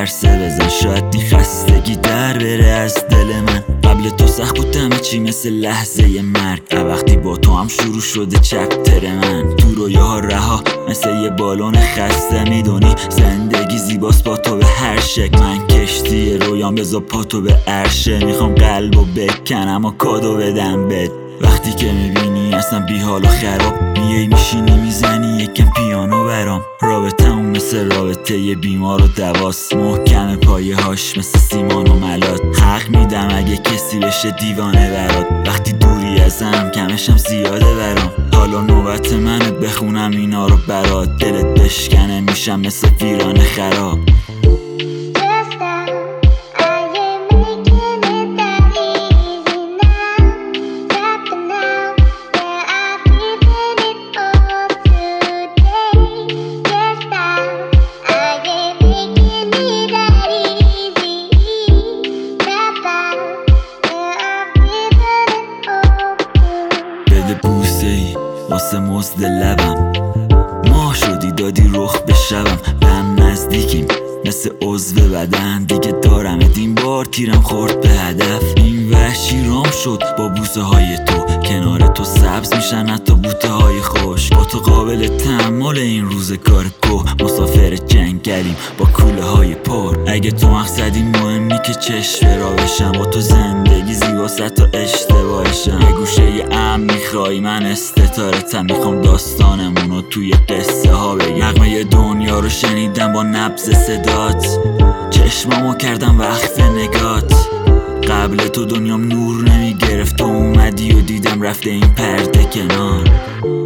پرسه بزن، شاید این خستگی در بره از دل من. قبل تو سخت بود همه چی مثل لحظه مرگ، وقتی با تو هم شروع شده چپتر من. تو رویاها رها مثل یه بالون خسته، میدونی زندگی زیباست با تو به هر شکل. من کشتی رویام بذار پا تو به عرشه، میخوام قلبو بکنم و کادو بدم بهت. وقتی که میبینی اصلا بی حال و خراب، میای میشینی میزنی یکم پیانو برام. رابطه‌مون مثل رابطه یه بیمار و دواست، محکم پایه هاش مثل سیمان و ملات. حق میدم اگه کسی بشه دیوانه برات، وقتی دوری ازم کمشم زیاده برام. حالا نوبت منه بخونم اینا رو برات، دلت بشکنه میشم مثل ویران خراب. بده بوسه ای واسه مزد لبم، ماه شدی دادی رخ به شبم. به هم نزدیکیم مثل عضو بدن، دیگه دارم این بار تیرم خورد به هدف. این وحشی رام شد با بوسه های تو، کنار تو سبز میشن حتی بوته های خوش. با تو قابل تحمل این روزگار که مسافر جنگلیم با کوله های پر. اگه تو مقصدی مهمی که چشم را بشم، با تو زندگی زیباست تا اشتباهشم. یه گوشه امن میخوای من استطارتم، میخوام داستانمونو توی قصه ها بگم. نغمه دنیا رو شنیدم با نبض صدات، چشمامو کردم وقف نگات. قبل تو دنیام نور نمیگرفت، تو اومدی و دیدم رفته این پرده کنار.